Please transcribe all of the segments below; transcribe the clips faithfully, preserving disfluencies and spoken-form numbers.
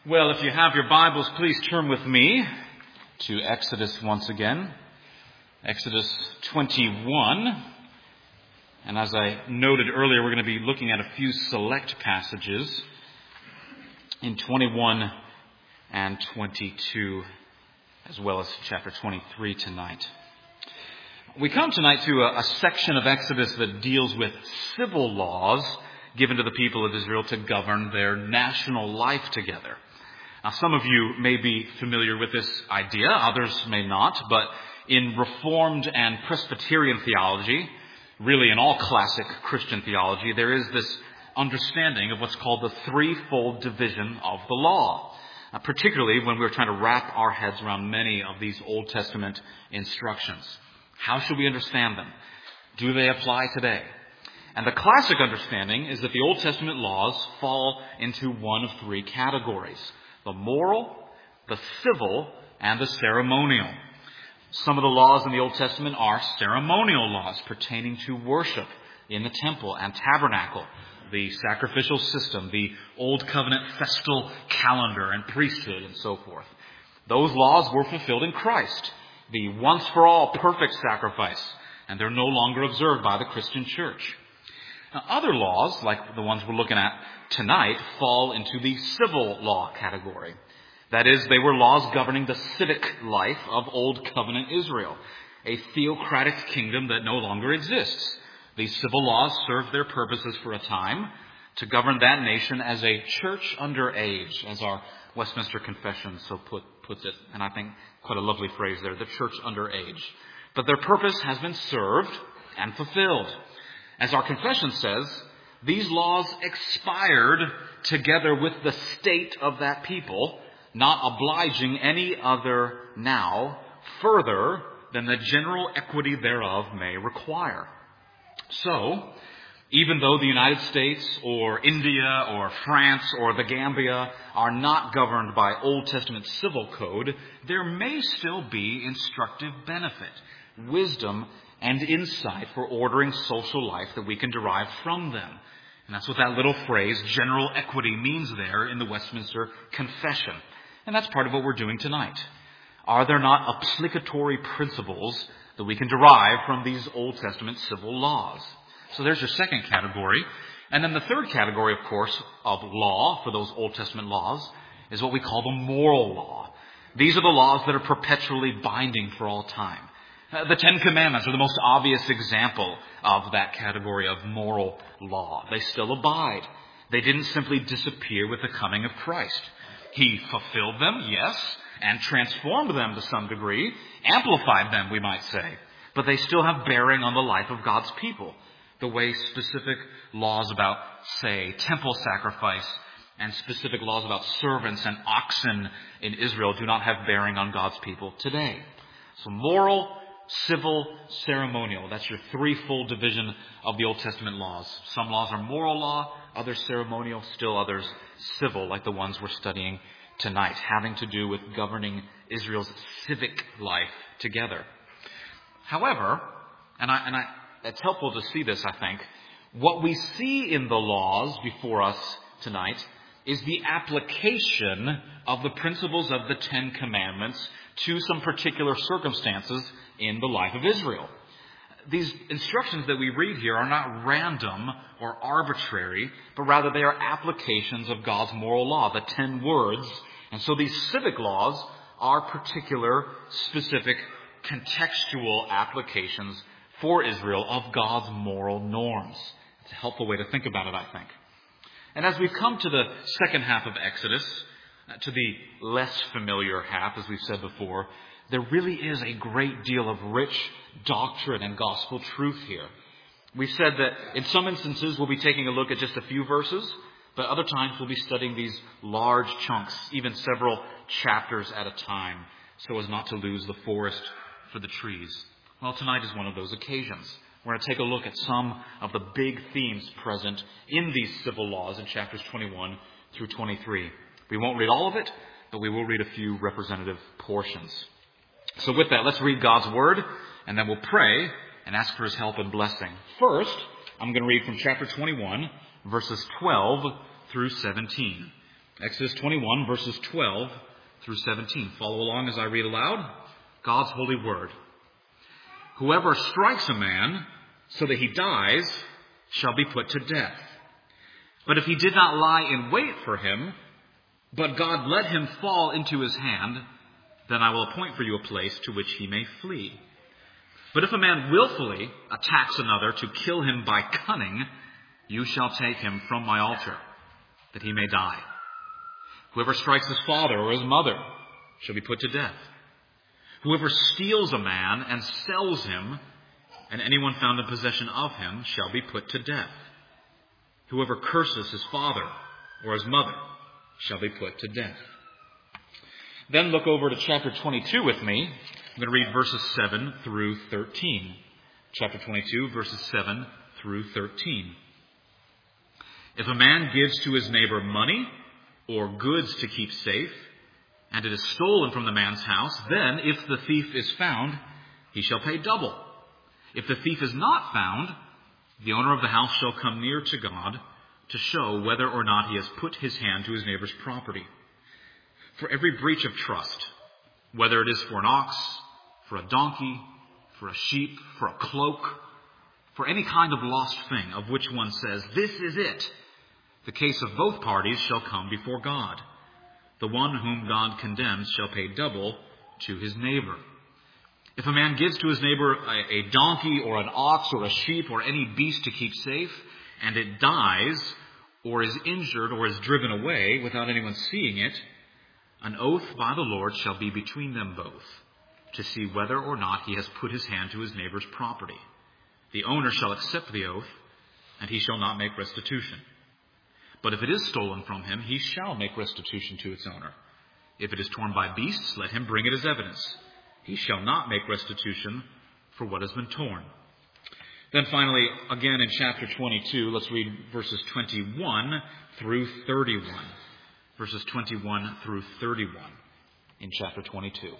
Well, if you have your Bibles, please turn with me to Exodus once again. Exodus twenty-one. And as I noted earlier, we're going to be looking at a few select passages in twenty-one and twenty-two, as well as chapter twenty-three tonight. We come tonight to a, a section of Exodus that deals with civil laws given to the people of Israel to govern their national life together. Now, some of you may be familiar with this idea, others may not, but in Reformed and Presbyterian theology, really in all classic Christian theology, there is this understanding of what's called the threefold division of the law, uh, particularly when we're trying to wrap our heads around many of these Old Testament instructions. How should we understand them? Do they apply today? And the classic understanding is that the Old Testament laws fall into one of three categories: the moral, the civil, and the ceremonial. Some of the laws in the Old Testament are ceremonial laws pertaining to worship in the temple and tabernacle, the sacrificial system, the Old Covenant festal calendar and priesthood, and so forth. Those laws were fulfilled in Christ, the once-for-all perfect sacrifice, and they're no longer observed by the Christian church. Now, other laws, like the ones we're looking at tonight, fall into the civil law category. That is, they were laws governing the civic life of Old Covenant Israel, a theocratic kingdom that no longer exists. These civil laws served their purposes for a time to govern that nation as a church under age, as our Westminster Confession so put, puts it, and I think quite a lovely phrase there, the church under age. But their purpose has been served and fulfilled. As our confession says, these laws expired together with the state of that people, not obliging any other now further than the general equity thereof may require. So, even though the United States or India or France or the Gambia are not governed by Old Testament civil code, there may still be instructive benefit, wisdom, and insight for ordering social life that we can derive from them. And that's what that little phrase, general equity, means there in the Westminster Confession. And that's part of what we're doing tonight. Are there not applicatory principles that we can derive from these Old Testament civil laws? So there's your second category. And then the third category, of course, of law for those Old Testament laws is what we call the moral law. These are the laws that are perpetually binding for all time. Uh, the Ten Commandments are the most obvious example of that category of moral law. They still abide. They didn't simply disappear with the coming of Christ. He fulfilled them, yes, and transformed them to some degree, amplified them, we might say. But they still have bearing on the life of God's people, the way specific laws about, say, temple sacrifice and specific laws about servants and oxen in Israel do not have bearing on God's people today. So moral, civil, ceremonial. That's your threefold division of the Old Testament laws. Some laws are moral law, others ceremonial, still others civil, like the ones we're studying tonight, having to do with governing Israel's civic life together. However, and I, and I, it's helpful to see this, I think, what we see in the laws before us tonight is the application of the principles of the Ten Commandments to some particular circumstances in the life of Israel. These instructions that we read here are not random or arbitrary, but rather they are applications of God's moral law, the ten words. And so these civic laws are particular, specific, contextual applications for Israel of God's moral norms. It's a helpful way to think about it, I think. And as we've come to the second half of Exodus, to the less familiar half, as we've said before, there really is a great deal of rich doctrine and gospel truth here. We've said that in some instances we'll be taking a look at just a few verses, but other times we'll be studying these large chunks, even several chapters at a time, so as not to lose the forest for the trees. Well, tonight is one of those occasions. We're going to take a look at some of the big themes present in these civil laws in chapters twenty-one through twenty-three. We won't read all of it, but we will read a few representative portions. So with that, let's read God's Word, and then we'll pray and ask for His help and blessing. First, I'm going to read from chapter twenty-one, verses twelve through seventeen. Exodus twenty-one, verses twelve through seventeen. Follow along as I read aloud God's holy word. Whoever strikes a man so that he dies shall be put to death. But if he did not lie in wait for him, but God let him fall into his hand, then I will appoint for you a place to which he may flee. But if a man willfully attacks another to kill him by cunning, you shall take him from my altar, that he may die. Whoever strikes his father or his mother shall be put to death. Whoever steals a man and sells him, and anyone found in possession of him, shall be put to death. Whoever curses his father or his mother shall be put to death. Then look over to chapter twenty-two with me. I'm going to read verses seven through thirteen. Chapter twenty-two, verses seven through thirteen. If a man gives to his neighbor money or goods to keep safe, and it is stolen from the man's house, then if the thief is found, he shall pay double. If the thief is not found, the owner of the house shall come near to God to show whether or not he has put his hand to his neighbor's property. For every breach of trust, whether it is for an ox, for a donkey, for a sheep, for a cloak, for any kind of lost thing of which one says, "This is it," the case of both parties shall come before God. The one whom God condemns shall pay double to his neighbor. If a man gives to his neighbor a, a donkey or an ox or a sheep or any beast to keep safe, and it dies or is injured or is driven away without anyone seeing it, an oath by the Lord shall be between them both, to see whether or not he has put his hand to his neighbor's property. The owner shall accept the oath, and he shall not make restitution. But if it is stolen from him, he shall make restitution to its owner. If it is torn by beasts, let him bring it as evidence. He shall not make restitution for what has been torn. Then finally, again in chapter twenty-two, let's read verses twenty-one through thirty-one. Verses twenty-one through thirty-one in chapter twenty-two.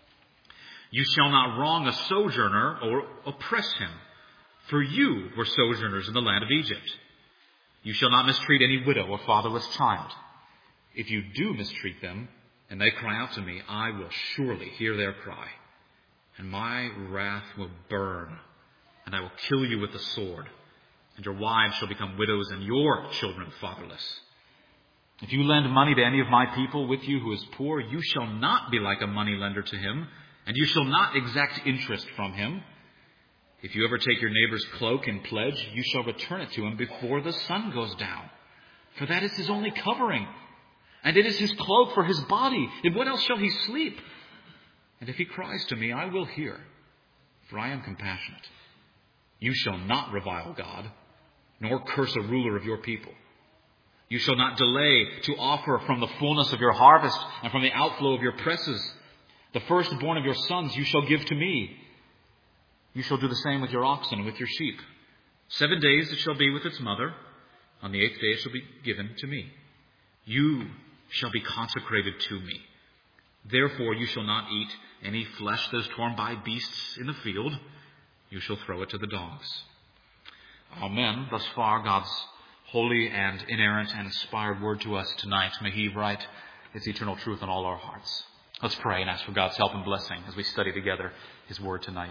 You shall not wrong a sojourner or oppress him, for you were sojourners in the land of Egypt. You shall not mistreat any widow or fatherless child. If you do mistreat them, and they cry out to me, I will surely hear their cry, and my wrath will burn, and I will kill you with the sword, and your wives shall become widows, and your children fatherless. If you lend money to any of my people with you who is poor, you shall not be like a moneylender to him, and you shall not exact interest from him. If you ever take your neighbor's cloak in pledge, you shall return it to him before the sun goes down. For that is his only covering, and it is his cloak for his body. In what else shall he sleep? And if he cries to me, I will hear, for I am compassionate. You shall not revile God, nor curse a ruler of your people. You shall not delay to offer from the fullness of your harvest and from the outflow of your presses. The firstborn of your sons you shall give to me. You shall do the same with your oxen and with your sheep. Seven days it shall be with its mother. On the eighth day it shall be given to me. You shall be consecrated to me. Therefore you shall not eat any flesh that is torn by beasts in the field. You shall throw it to the dogs. Amen. Thus far, God's holy and inerrant and inspired word to us tonight. May he write its eternal truth in all our hearts. Let's pray and ask for God's help and blessing as we study together his word tonight.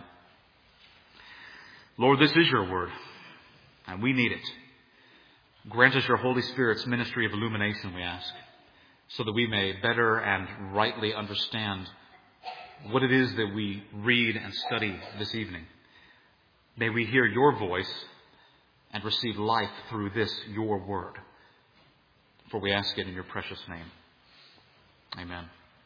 Lord, this is your word, and we need it. Grant us your Holy Spirit's ministry of illumination, we ask, so that we may better and rightly understand what it is that we read and study this evening. May we hear your voice and receive life through this, your word. For we ask it in your precious name. Amen.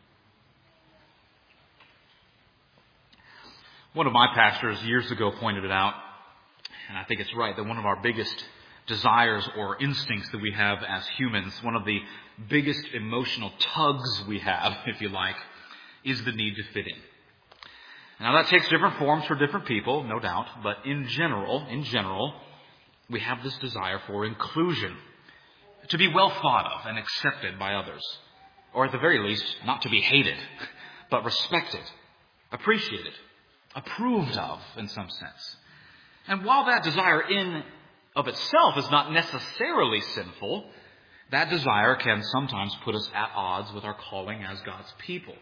One of my pastors years ago pointed it out, and I think it's right, that one of our biggest desires or instincts that we have as humans, one of the biggest emotional tugs we have, if you like, is the need to fit in. Now that takes different forms for different people, no doubt, but in general, in general, we have this desire for inclusion, to be well thought of and accepted by others, or at the very least, not to be hated, but respected, appreciated, approved of in some sense. And while that desire in of itself is not necessarily sinful, that desire can sometimes put us at odds with our calling as God's people,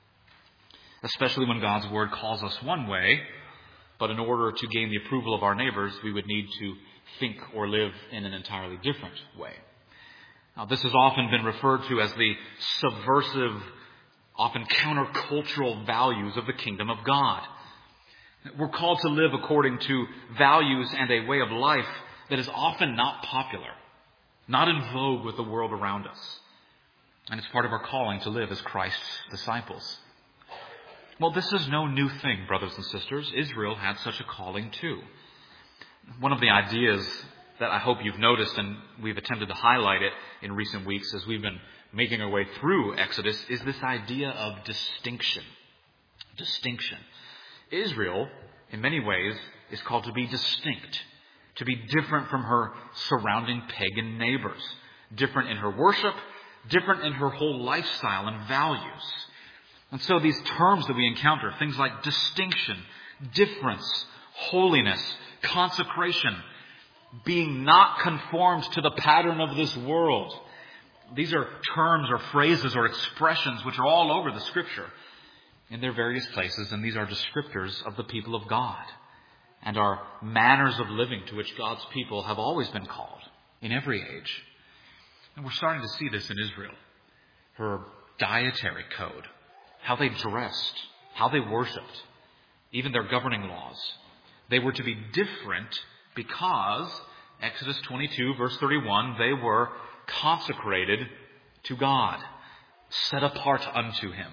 especially when God's Word calls us one way, but in order to gain the approval of our neighbors, we would need to think or live in an entirely different way. Now, this has often been referred to as the subversive, often countercultural values of the kingdom of God. We're called to live according to values and a way of life that is often not popular, not in vogue with the world around us. And it's part of our calling to live as Christ's disciples. Well, this is no new thing, brothers and sisters. Israel had such a calling too. One of the ideas that I hope you've noticed, and we've attempted to highlight it in recent weeks as we've been making our way through Exodus, is this idea of distinction. Distinction. Israel, in many ways, is called to be distinct, to be different from her surrounding pagan neighbors, different in her worship, different in her whole lifestyle and values. And so these terms that we encounter, things like distinction, difference, holiness, consecration, being not conformed to the pattern of this world. These are terms or phrases or expressions which are all over the Scripture in their various places, and these are descriptors of the people of God and are manners of living to which God's people have always been called in every age. And we're starting to see this in Israel. Her dietary code, how they dressed, how they worshipped, even their governing laws. They were to be different because, Exodus twenty-two, verse thirty-one, they were consecrated to God, set apart unto Him.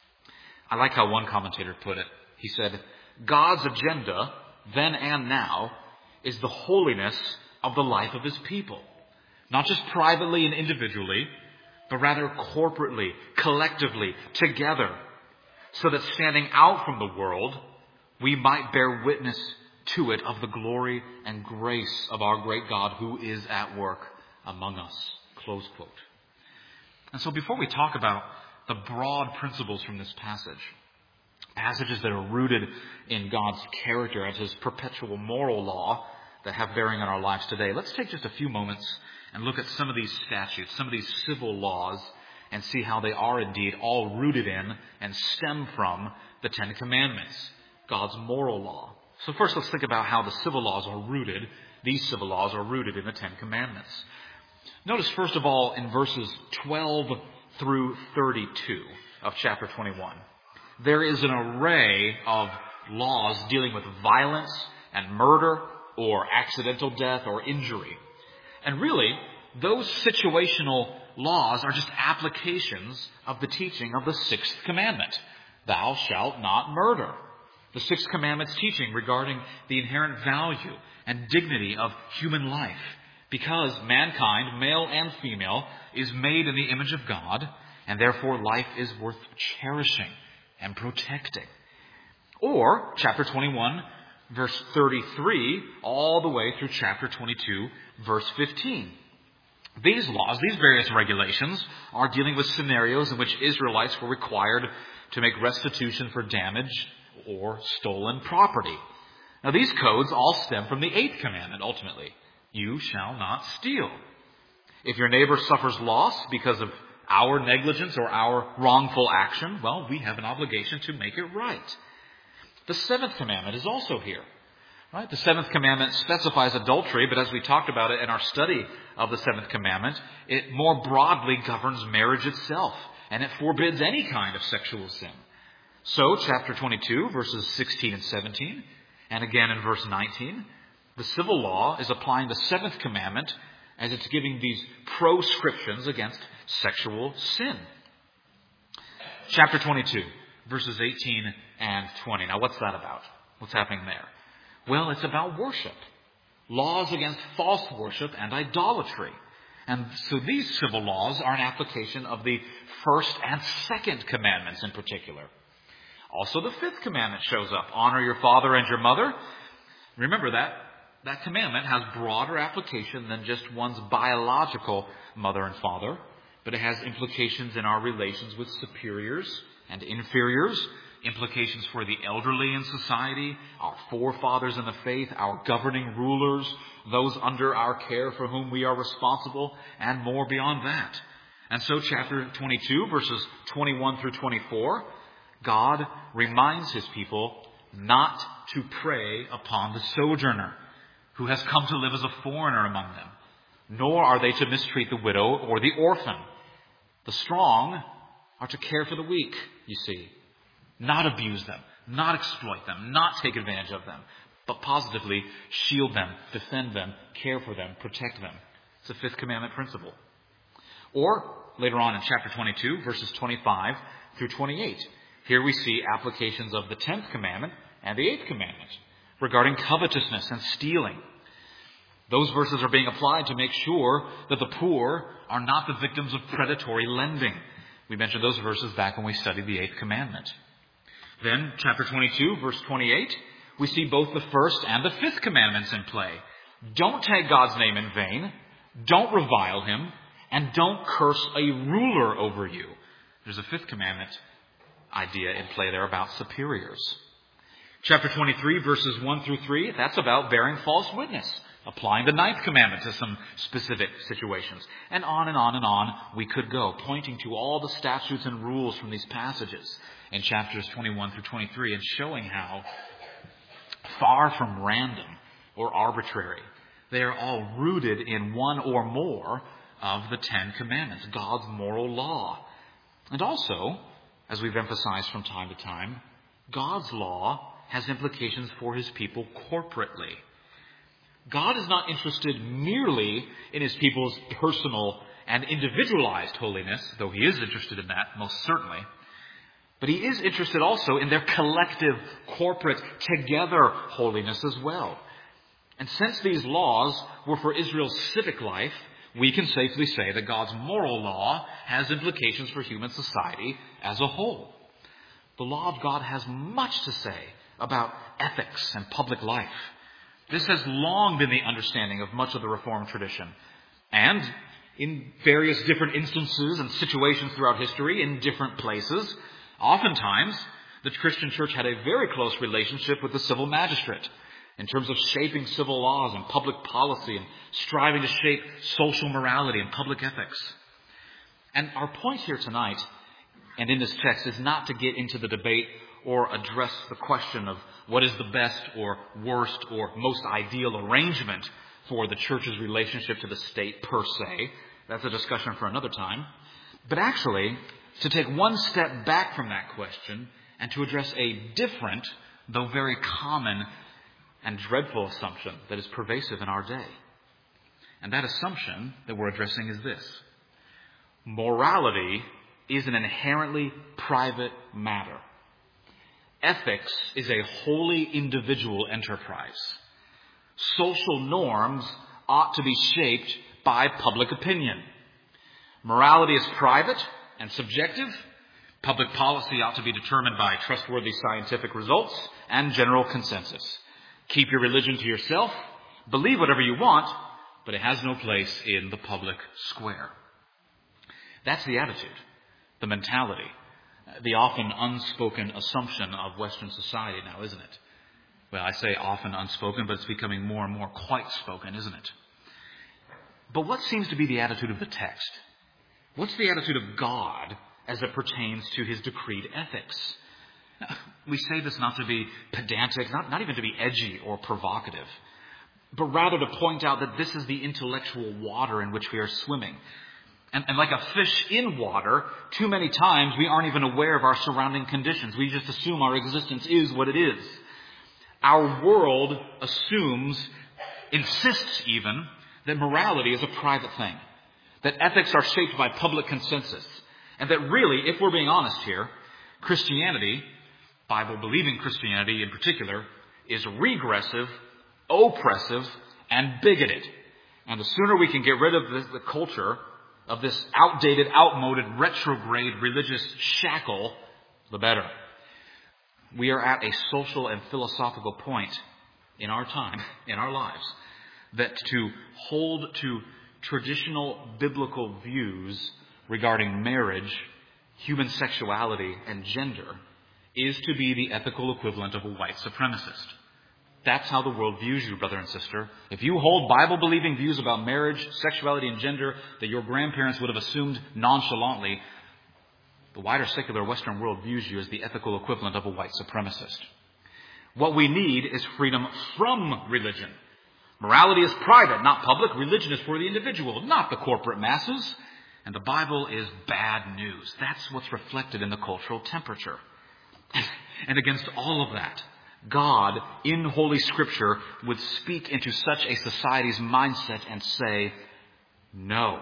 I like how one commentator put it. He said, God's agenda, then and now, is the holiness of the life of His people. Not just privately and individually, but rather corporately, collectively, together, so that standing out from the world, we might bear witness to it of the glory and grace of our great God who is at work among us. Close quote. And so before we talk about the broad principles from this passage, passages that are rooted in God's character and His perpetual moral law that have bearing on our lives today, let's take just a few moments and look at some of these statutes, some of these civil laws, and see how they are indeed all rooted in and stem from the Ten Commandments, God's moral law. So first let's think about how the civil laws are rooted. These civil laws are rooted in the Ten Commandments. Notice first of all in verses twelve through thirty-two of chapter twenty-one, there is an array of laws dealing with violence and murder or accidental death or injury. And really, those situational laws are just applications of the teaching of the sixth commandment. Thou shalt not murder. The sixth commandment's teaching regarding the inherent value and dignity of human life, because mankind, male and female, is made in the image of God, and therefore life is worth cherishing and protecting. Or, chapter twenty-one, verse thirty-three, all the way through chapter twenty-two, verse fifteen. These laws, these various regulations, are dealing with scenarios in which Israelites were required to make restitution for damage or stolen property. Now, these codes all stem from the eighth commandment, ultimately. You shall not steal. If your neighbor suffers loss because of our negligence or our wrongful action, well, we have an obligation to make it right. The seventh commandment is also here. Right? The seventh commandment specifies adultery, but as we talked about it in our study of the seventh commandment, it more broadly governs marriage itself, and it forbids any kind of sexual sin. So, chapter twenty-two, verses sixteen and seventeen, and again in verse nineteen, the civil law is applying the seventh commandment as it's giving these proscriptions against sexual sin. Chapter twenty-two, verses eighteen and twenty. Now, what's that about? What's happening there? Well, it's about worship. Laws against false worship and idolatry. And so these civil laws are an application of the first and second commandments in particular. Also, the fifth commandment shows up. Honor your father and your mother. Remember that that commandment has broader application than just one's biological mother and father, but it has implications in our relations with superiors and inferiors, implications for the elderly in society, our forefathers in the faith, our governing rulers, those under our care for whom we are responsible, and more beyond that. And so chapter twenty-two, verses twenty-one through twenty-four, God reminds his people not to prey upon the sojourner who has come to live as a foreigner among them, nor are they to mistreat the widow or the orphan. The strong are to care for the weak, you see, not abuse them, not exploit them, not take advantage of them, but positively shield them, defend them, care for them, protect them. It's a fifth commandment principle. Or later on in chapter twenty-two, verses twenty-five through twenty-eight, here we see applications of the tenth commandment and the eighth commandment regarding covetousness and stealing. Those verses are being applied to make sure that the poor are not the victims of predatory lending. We mentioned those verses back when we studied the eighth commandment. Then, chapter twenty-two, verse twenty-eight, we see both the first and the fifth commandments in play. Don't take God's name in vain. Don't revile him. And don't curse a ruler over you. There's a fifth commandment idea in play there about superiors. Chapter twenty-three, verses one through three, that's about bearing false witness, applying the ninth commandment to some specific situations. And on and on and on we could go, pointing to all the statutes and rules from these passages in chapters twenty-one through twenty-three and showing how far from random or arbitrary, they are all rooted in one or more of the Ten Commandments, God's moral law. And also, as we've emphasized from time to time, God's law has implications for his people corporately. God is not interested merely in his people's personal and individualized holiness, though he is interested in that, most certainly. But he is interested also in their collective, corporate, together holiness as well. And since these laws were for Israel's civic life, we can safely say that God's moral law has implications for human society as a whole. The law of God has much to say about ethics and public life. This has long been the understanding of much of the Reformed tradition. And in various different instances and situations throughout history, in different places, oftentimes the Christian church had a very close relationship with the civil magistrate in terms of shaping civil laws and public policy and striving to shape social morality and public ethics. And our point here tonight and in this text is not to get into the debate or address the question of what is the best or worst or most ideal arrangement for the church's relationship to the state per se. That's a discussion for another time. But actually, to take one step back from that question and to address a different, though very common and dreadful assumption that is pervasive in our day. And that assumption that we're addressing is this: morality is an inherently private matter. Ethics is a wholly individual enterprise. Social norms ought to be shaped by public opinion. Morality is private and subjective. Public policy ought to be determined by trustworthy scientific results and general consensus. Keep your religion to yourself. Believe whatever you want, but it has no place in the public square. That's the attitude, the mentality, the often unspoken assumption of Western society now, isn't it? Well, I say often unspoken, but it's becoming more and more quite spoken, isn't it? But what seems to be the attitude of the text? What's the attitude of God as it pertains to his decreed ethics? Now, we say this not to be pedantic, not, not even to be edgy or provocative, but rather to point out that this is the intellectual water in which we are swimming. And, and like a fish in water, too many times we aren't even aware of our surrounding conditions. We just assume our existence is what it is. Our world assumes, insists even, that morality is a private thing, that ethics are shaped by public consensus, and that really, if we're being honest here, Christianity, Bible-believing Christianity in particular, is regressive, oppressive, and bigoted. And the sooner we can get rid of the, the culture of this outdated, outmoded, retrograde religious shackle, the better. We are at a social and philosophical point in our time, in our lives, that to hold to traditional biblical views regarding marriage, human sexuality, and gender is to be the ethical equivalent of a white supremacist. That's how the world views you, brother and sister. If you hold Bible-believing views about marriage, sexuality, and gender that your grandparents would have assumed nonchalantly, the wider secular Western world views you as the ethical equivalent of a white supremacist. What we need is freedom from religion. Morality is private, not public. Religion is for the individual, not the corporate masses. And the Bible is bad news. That's what's reflected in the cultural temperature. And against all of that, God, in Holy Scripture, would speak into such a society's mindset and say, no.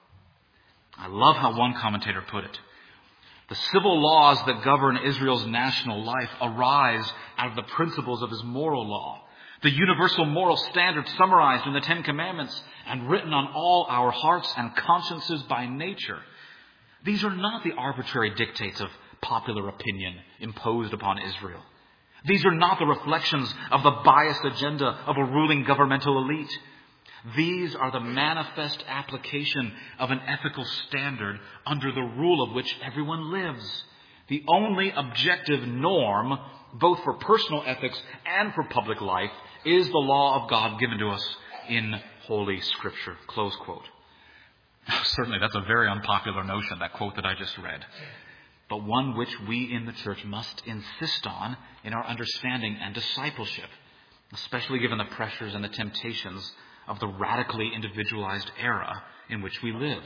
I love how one commentator put it. The civil laws that govern Israel's national life arise out of the principles of his moral law. The universal moral standards summarized in the Ten Commandments and written on all our hearts and consciences by nature. These are not the arbitrary dictates of popular opinion imposed upon Israel. These are not the reflections of the biased agenda of a ruling governmental elite. These are the manifest application of an ethical standard under the rule of which everyone lives. The only objective norm, both for personal ethics and for public life, is the law of God given to us in Holy Scripture. Close quote. Certainly that's a very unpopular notion, that quote that I just read. But one which we in the church must insist on in our understanding and discipleship, especially given the pressures and the temptations of the radically individualized era in which we live.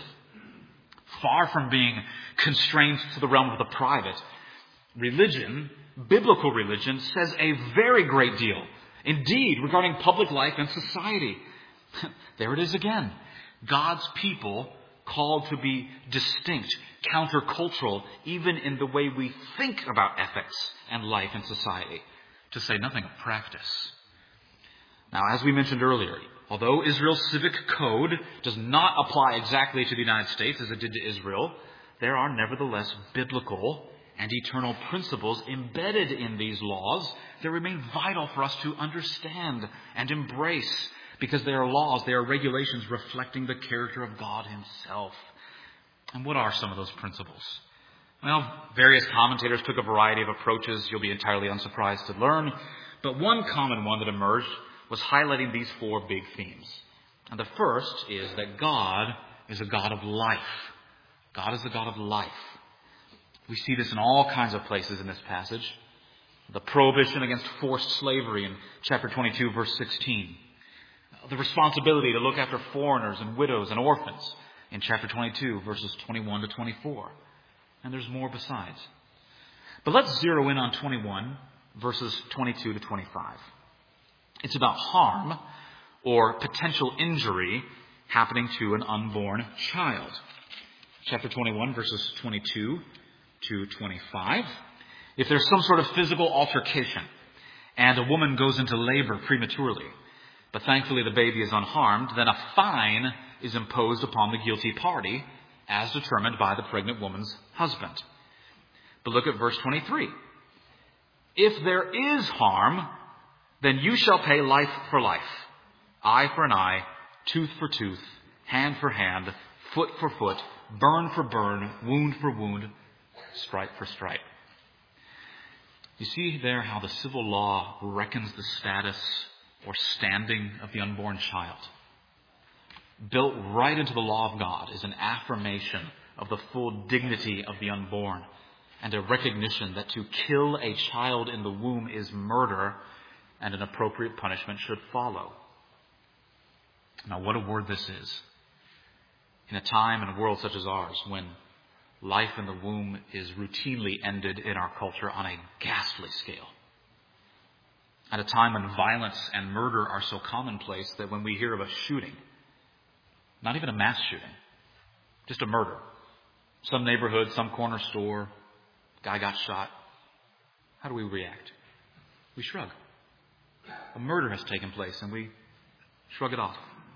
Far from being constrained to the realm of the private, religion, biblical religion, says a very great deal, indeed, regarding public life and society. There it is again. God's people called to be distinct, countercultural, even in the way we think about ethics and life and society, to say nothing of practice. Now, as we mentioned earlier, although Israel's civic code does not apply exactly to the United States as it did to Israel, there are nevertheless biblical and eternal principles embedded in these laws that remain vital for us to understand and embrace, because they are laws, they are regulations reflecting the character of God himself. And what are some of those principles? Well, various commentators took a variety of approaches. You'll be entirely unsurprised to learn. But one common one that emerged was highlighting these four big themes. And the first is that God is a God of life. God is the God of life. We see this in all kinds of places in this passage. The prohibition against forced slavery in chapter twenty-two, verse sixteen. The responsibility to look after foreigners and widows and orphans in chapter twenty-two, verses twenty-one to twenty-four. And there's more besides. But let's zero in on twenty-one, verses twenty-two to twenty-five. It's about harm or potential injury happening to an unborn child. Chapter twenty-one, verses twenty-two to twenty-five. If there's some sort of physical altercation and a woman goes into labor prematurely, but thankfully the baby is unharmed, then a fine is imposed upon the guilty party as determined by the pregnant woman's husband. But look at verse twenty-three. If there is harm, then you shall pay life for life, eye for an eye, tooth for tooth, hand for hand, foot for foot, burn for burn, wound for wound, stripe for stripe. You see there how the civil law reckons the status or standing of the unborn child. Built right into the law of God is an affirmation of the full dignity of the unborn and a recognition that to kill a child in the womb is murder and an appropriate punishment should follow. Now, what a word this is. In a time and a world such as ours, when life in the womb is routinely ended in our culture on a ghastly scale. At a time when violence and murder are so commonplace that when we hear of a shooting, not even a mass shooting, just a murder, some neighborhood, some corner store, guy got shot, how do we react? We shrug. A murder has taken place and we shrug it off.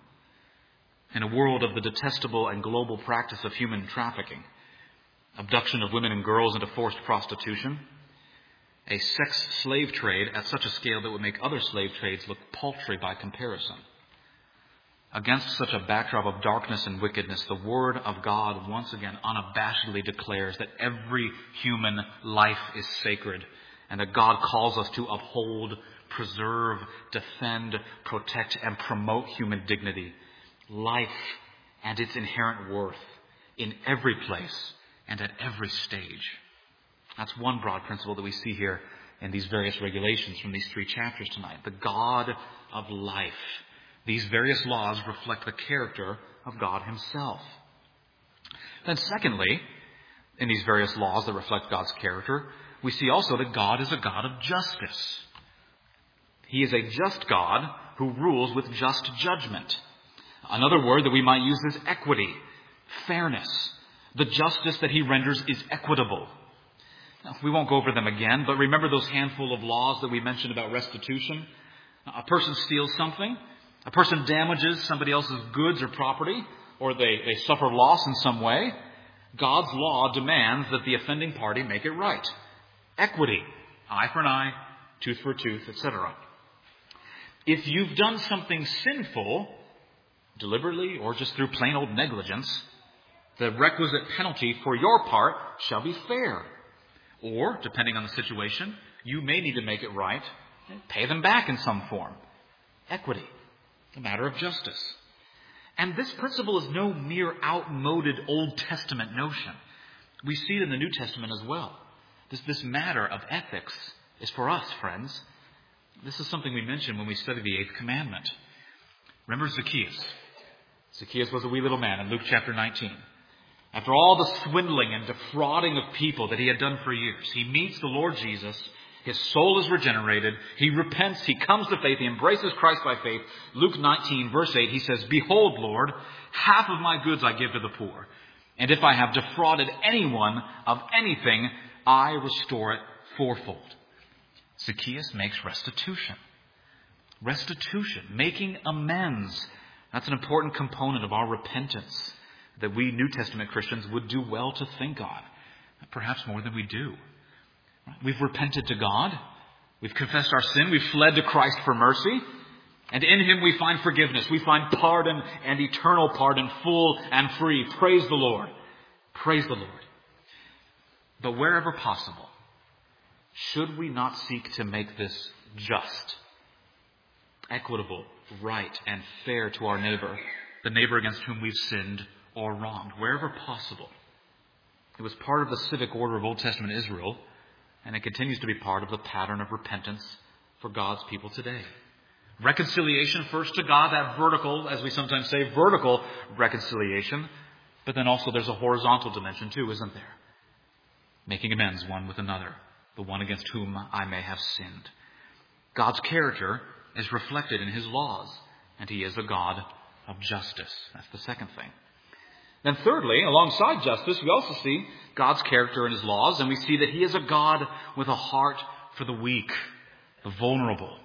In a world of the detestable and global practice of human trafficking, abduction of women and girls into forced prostitution, a sex slave trade at such a scale that would make other slave trades look paltry by comparison, Against such a backdrop of darkness and wickedness, the Word of God once again unabashedly declares that every human life is sacred and that God calls us to uphold, preserve, defend, protect, and promote human dignity, life, and its inherent worth in every place and at every stage. That's one broad principle that we see here in these various regulations from these three chapters tonight. The God of life. These various laws reflect the character of God himself. Then secondly, in these various laws that reflect God's character, we see also that God is a God of justice. He is a just God who rules with just judgment. Another word that we might use is equity, fairness. The justice that he renders is equitable. Now, we won't go over them again, but remember those handful of laws that we mentioned about restitution? A person steals something. A person damages somebody else's goods or property, or they, they suffer loss in some way. God's law demands that the offending party make it right. Equity, eye for an eye, tooth for a tooth, et cetera. If you've done something sinful, deliberately or just through plain old negligence, the requisite penalty for your part shall be fair. Or, depending on the situation, you may need to make it right and pay them back in some form. Equity. A matter of justice. And this principle is no mere outmoded Old Testament notion. We see it in the New Testament as well. This, this matter of ethics is for us, friends. This is something we mentioned when we studied the Eighth Commandment. Remember Zacchaeus. Zacchaeus was a wee little man in Luke chapter nineteen. After all the swindling and defrauding of people that he had done for years, he meets the Lord Jesus. His soul is regenerated. He repents. He comes to faith. He embraces Christ by faith. Luke nineteen, verse eight, he says, "Behold, Lord, half of my goods I give to the poor. And if I have defrauded anyone of anything, I restore it fourfold." Zacchaeus makes restitution. Restitution, making amends. That's an important component of our repentance that we New Testament Christians would do well to think on, perhaps more than we do. We've repented to God. We've confessed our sin. We've fled to Christ for mercy. And in him we find forgiveness. We find pardon and eternal pardon, full and free. Praise the Lord. Praise the Lord. But wherever possible, should we not seek to make this just, equitable, right, and fair to our neighbor, the neighbor against whom we've sinned or wronged, wherever possible? It was part of the civic order of Old Testament Israel, and it continues to be part of the pattern of repentance for God's people today. Reconciliation first to God, that vertical, as we sometimes say, vertical reconciliation. But then also there's a horizontal dimension too, isn't there? Making amends one with another, the one against whom I may have sinned. God's character is reflected in his laws, and he is a God of justice. That's the second thing. Then thirdly, alongside justice, we also see God's character in his laws, and we see that he is a God with a heart for the weak, the vulnerable.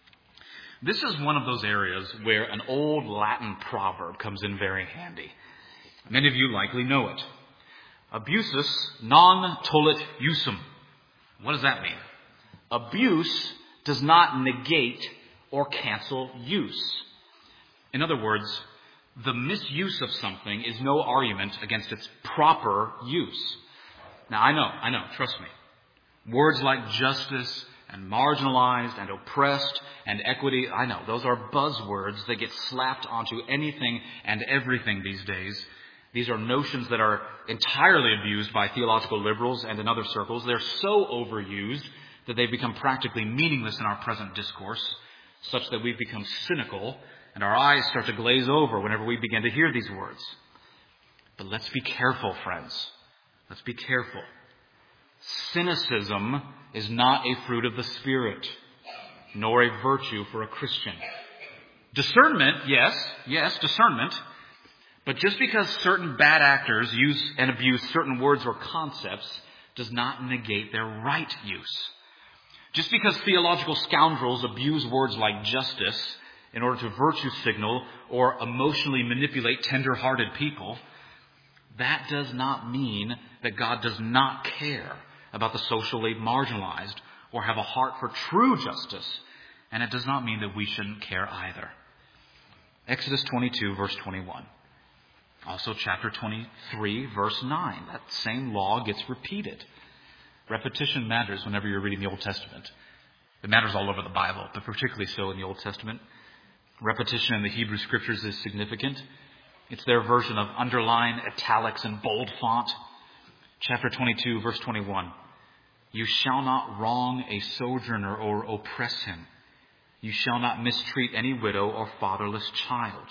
This is one of those areas where an old Latin proverb comes in very handy. Many of you likely know it. Abusus non tollit usum. What does that mean? Abuse does not negate or cancel use. In other words, the misuse of something is no argument against its proper use. Now, I know, I know, trust me. Words like justice and marginalized and oppressed and equity, I know, those are buzzwords that get slapped onto anything and everything these days. These are notions that are entirely abused by theological liberals and in other circles. They're so overused that they've become practically meaningless in our present discourse, such that we've become cynical and our eyes start to glaze over whenever we begin to hear these words. But let's be careful, friends. Let's be careful. Cynicism is not a fruit of the Spirit, nor a virtue for a Christian. Discernment, yes, yes, discernment. But just because certain bad actors use and abuse certain words or concepts does not negate their right use. Just because theological scoundrels abuse words like justice in order to virtue signal or emotionally manipulate tender-hearted people, that does not mean that God does not care about the socially marginalized or have a heart for true justice. And it does not mean that we shouldn't care either. Exodus twenty-two, verse twenty-one. Also chapter twenty-three, verse nine. That same law gets repeated. Repetition matters whenever you're reading the Old Testament. It matters all over the Bible, but particularly so in the Old Testament. Repetition in the Hebrew Scriptures is significant. It's their version of underline, italics, and bold font. Chapter twenty-two, verse twenty-one. You shall not wrong a sojourner or oppress him. You shall not mistreat any widow or fatherless child.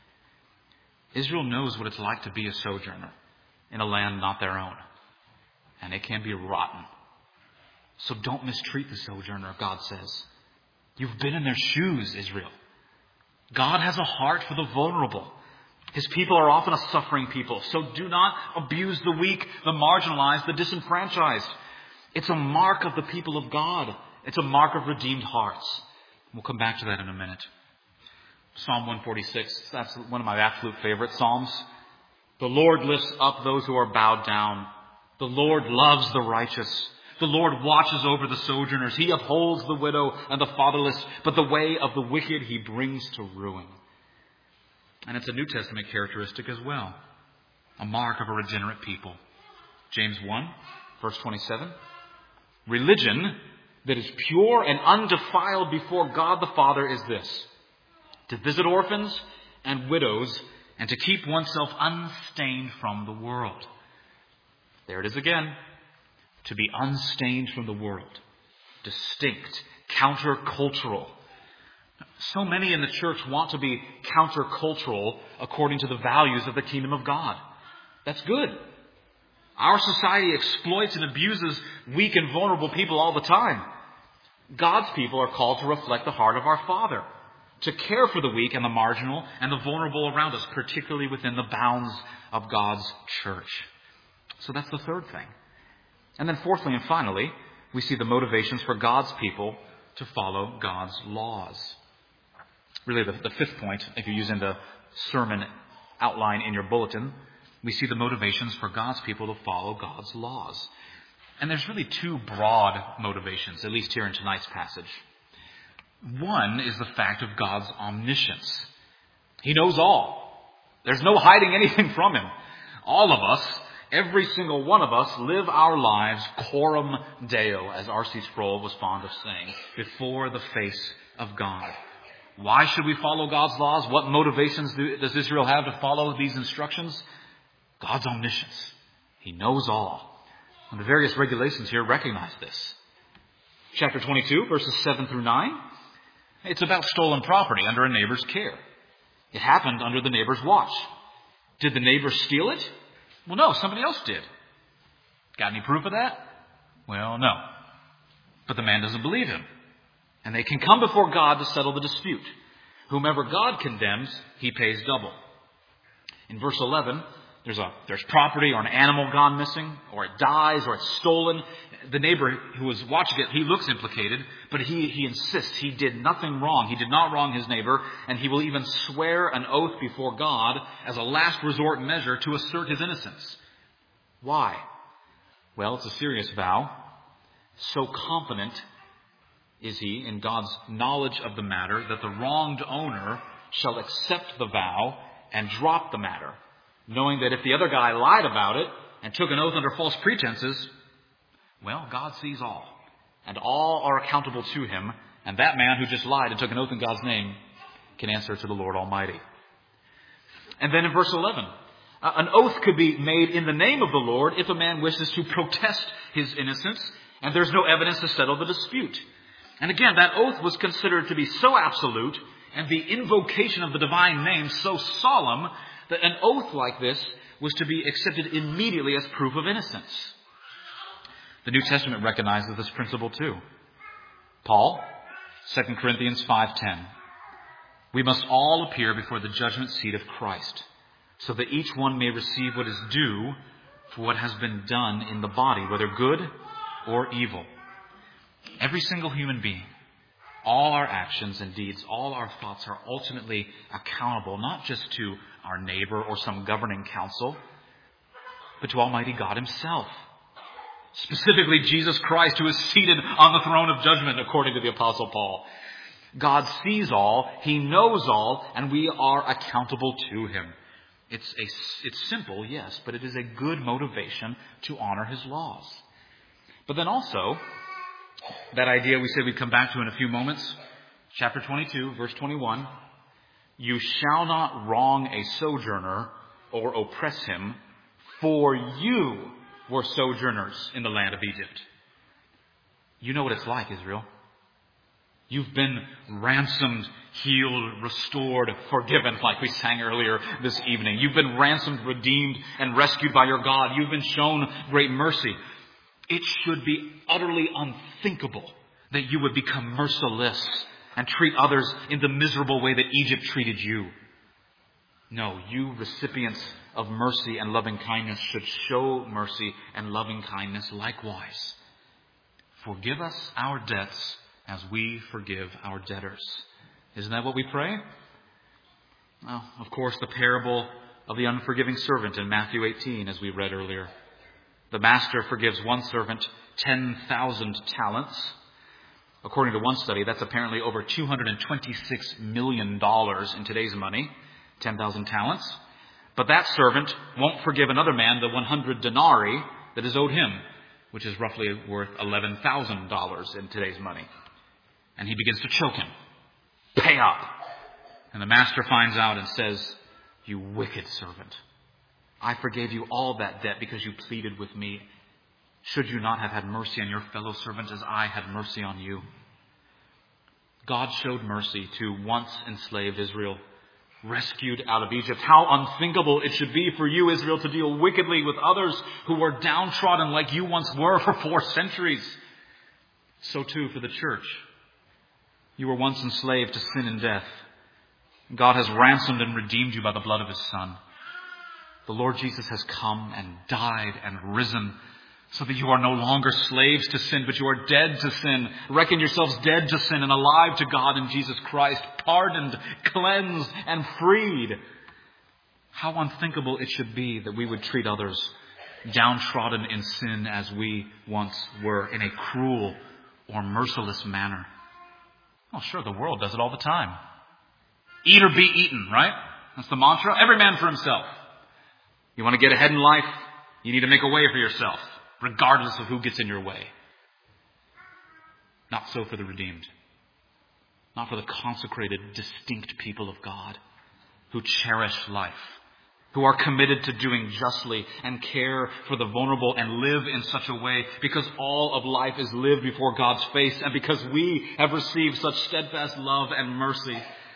Israel knows what it's like to be a sojourner in a land not their own. And it can be rotten. So don't mistreat the sojourner, God says. You've been in their shoes, Israel. God has a heart for the vulnerable. His people are often a suffering people. So do not abuse the weak, the marginalized, the disenfranchised. It's a mark of the people of God. It's a mark of redeemed hearts. We'll come back to that in a minute. Psalm one forty-six, that's one of my absolute favorite psalms. The Lord lifts up those who are bowed down. The Lord loves the righteous. The Lord watches over the sojourners. He upholds the widow and the fatherless, but the way of the wicked he brings to ruin. And it's a New Testament characteristic as well. A mark of a regenerate people. James one, verse twenty-seven. Religion that is pure and undefiled before God the Father is this: to visit orphans and widows and to keep oneself unstained from the world. There it is again. To be unstained from the world. Distinct. Countercultural. So many in the church want to be countercultural according to the values of the kingdom of God. That's good. Our society exploits and abuses weak and vulnerable people all the time. God's people are called to reflect the heart of our Father, to care for the weak and the marginal and the vulnerable around us, particularly within the bounds of God's church. So that's the third thing. And then fourthly and finally, we see the motivations for God's people to follow God's laws. Really, the, the fifth point, if you're using the sermon outline in your bulletin, we see the motivations for God's people to follow God's laws. And there's really two broad motivations, at least here in tonight's passage. One is the fact of God's omniscience. He knows all. There's no hiding anything from him. All of us, every single one of us, live our lives coram Deo, as R C Sproul was fond of saying, before the face of God. Why should we follow God's laws? What motivations do, does Israel have to follow these instructions? God's omniscience. He knows all. And the various regulations here recognize this. Chapter twenty-two, verses seven through nine. It's about stolen property under a neighbor's care. It happened under the neighbor's watch. Did the neighbor steal it? Well, no, somebody else did. Got any proof of that? Well, no. But the man doesn't believe him. And they can come before God to settle the dispute. Whomever God condemns, he pays double. In verse eleven, there's a there's property or an animal gone missing, or it dies, or it's stolen. The neighbor who was watching it, he looks implicated, but he, he insists he did nothing wrong. He did not wrong his neighbor, and he will even swear an oath before God as a last resort measure to assert his innocence. Why? Well, it's a serious vow. So confident is he in God's knowledge of the matter that the wronged owner shall accept the vow and drop the matter, knowing that if the other guy lied about it and took an oath under false pretenses, well, God sees all, and all are accountable to him, and that man who just lied and took an oath in God's name can answer to the Lord Almighty. And then in verse eleven, uh, an oath could be made in the name of the Lord if a man wishes to protest his innocence, and there's no evidence to settle the dispute. And again, that oath was considered to be so absolute, and the invocation of the divine name so solemn, that an oath like this was to be accepted immediately as proof of innocence. The New Testament recognizes this principle too. Paul, Second Corinthians five ten. We must all appear before the judgment seat of Christ, so that each one may receive what is due for what has been done in the body, whether good or evil. Every single human being, all our actions and deeds, all our thoughts are ultimately accountable, not just to our neighbor or some governing council, but to Almighty God himself. Specifically, Jesus Christ, who is seated on the throne of judgment, according to the Apostle Paul. God sees all, He knows all, and we are accountable to Him. It's a, it's simple, yes, but it is a good motivation to honor His laws. But then also, that idea we said we'd come back to in a few moments, chapter twenty-two, verse twenty-one, you shall not wrong a sojourner or oppress him, for you were sojourners in the land of Egypt. You know what it's like, Israel. You've been ransomed, healed, restored, forgiven, like we sang earlier this evening. You've been ransomed, redeemed, and rescued by your God. You've been shown great mercy. It should be utterly unthinkable that you would become merciless and treat others in the miserable way that Egypt treated you. No, you recipients of mercy and loving kindness should show mercy and loving kindness likewise. Forgive us our debts as we forgive our debtors. Isn't that what we pray? Well, of course, the parable of the unforgiving servant in Matthew eighteen, as we read earlier. The master forgives one servant ten thousand talents. According to one study, that's apparently over two hundred twenty-six million dollars in today's money, ten thousand talents. But that servant won't forgive another man the one hundred denarii that is owed him, which is roughly worth eleven thousand dollars in today's money. And he begins to choke him. Pay up. And the master finds out and says, you wicked servant, I forgave you all that debt because you pleaded with me. Should you not have had mercy on your fellow servant as I had mercy on you? God showed mercy to once enslaved Israel, rescued out of Egypt. How unthinkable it should be for you, Israel, to deal wickedly with others who were downtrodden like you once were for four centuries. So too for the church. You were once enslaved to sin and death. God has ransomed and redeemed you by the blood of His Son. The Lord Jesus has come and died and risen so that you are no longer slaves to sin, but you are dead to sin. Reckon yourselves dead to sin and alive to God in Jesus Christ, pardoned, cleansed, and freed. How unthinkable it should be that we would treat others downtrodden in sin as we once were, in a cruel or merciless manner. Well, sure, the world does it all the time. Eat or be eaten, right? That's the mantra. Every man for himself. You want to get ahead in life? You need to make a way for yourself, regardless of who gets in your way. Not so for the redeemed. Not for the consecrated, distinct people of God who cherish life, who are committed to doing justly and care for the vulnerable and live in such a way because all of life is lived before God's face and because we have received such steadfast love and mercy.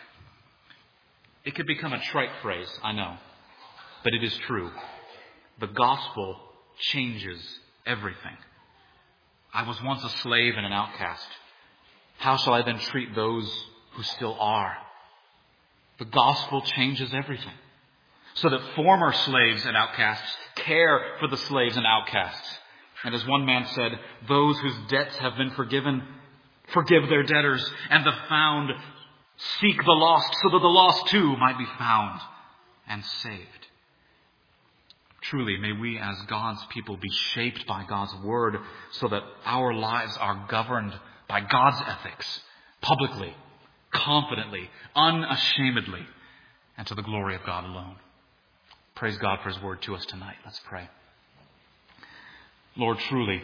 It could become a trite phrase, I know, but it is true. The gospel changes everything. I was once a slave and an outcast. How shall I then treat those who still are? The gospel changes everything. So that former slaves and outcasts care for the slaves and outcasts. And as one man said, those whose debts have been forgiven, forgive their debtors. And the found seek the lost so that the lost too might be found and saved. Truly, may we as God's people be shaped by God's word so that our lives are governed by God's ethics, publicly, confidently, unashamedly, and to the glory of God alone. Praise God for His word to us tonight. Let's pray. Lord, truly,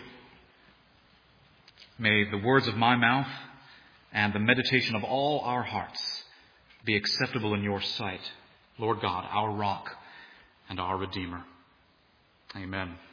may the words of my mouth and the meditation of all our hearts be acceptable in your sight, Lord God, our rock and our Redeemer. Amen.